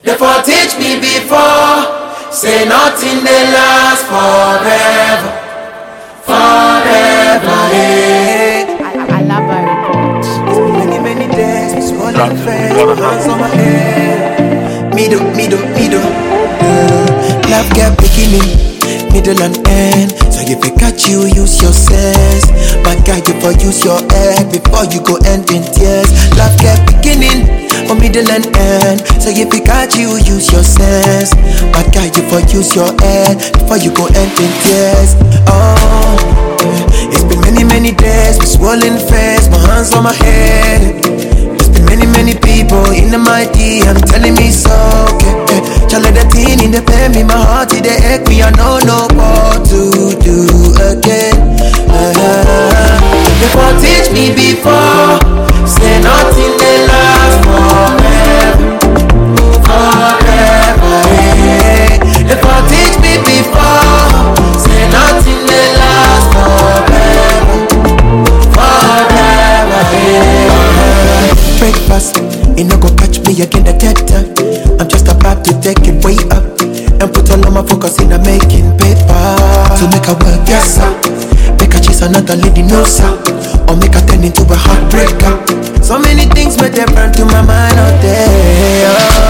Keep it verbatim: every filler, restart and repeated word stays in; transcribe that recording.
for teach me before. Say nothing they last forever, forever. Hey. Alaba report. It's been many, many days. It's one in face, hands on my head. Me do, me do, me do. Uh, love get beginning, middle and end. So if I catch you, use your sense. My guy, you for use your head before you go end in tears. Love get beginning, or middle and end. So if I catch you, use your sense. My guy, you for use your head before you go end in tears. Oh, it's been many, many days with swollen face, my hands on my head. It's been many, many people in the mighty, I'm telling me so. Okay, okay. Child let the teen in the pen, me my heart it ache me, I don't know what to do again. Uh-huh. Before teach me before, say nothing they last forever, forever. Hey. Before teach me before, say nothing they last forever, forever. Hey. Breakfast, it no go catch me again the dead time. I'm just about to take it way up and put all of my focus in a making paper. To make her work, yes sir. Make her chase another lady, no sir. Or make her turn into a heartbreaker. So many things may they burn to my mind out there.